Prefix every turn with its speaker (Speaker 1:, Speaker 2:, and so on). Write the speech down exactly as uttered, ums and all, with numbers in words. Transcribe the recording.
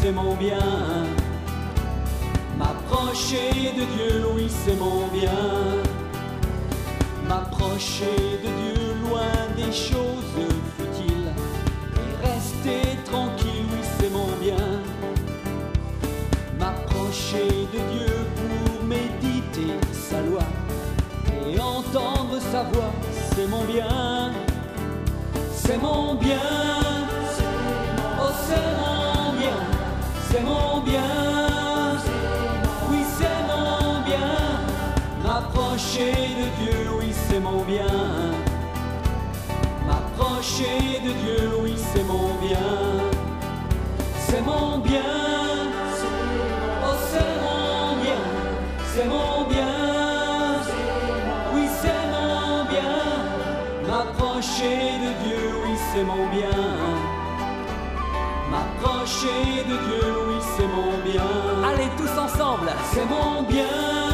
Speaker 1: c'est mon bien. M'approcher de Dieu, oui, c'est mon bien. M'approcher de Dieu, loin des choses futiles, et rester tranquille, oui, c'est mon bien. M'approcher de Dieu pour méditer sa loi et entendre sa voix, c'est mon bien. C'est mon bien, oh c'est mon bien, c'est mon bien, oui c'est mon bien. M'approcher de Dieu, oui c'est mon bien. M'approcher de Dieu, oui c'est mon bien. C'est mon bien, oh c'est mon bien, c'est mon bien, oui c'est mon bien. M'approcher de Dieu, oui c'est mon bien. M'approcher de Dieu, oui c'est mon bien.
Speaker 2: Allez tous ensemble.
Speaker 1: C'est mon bien.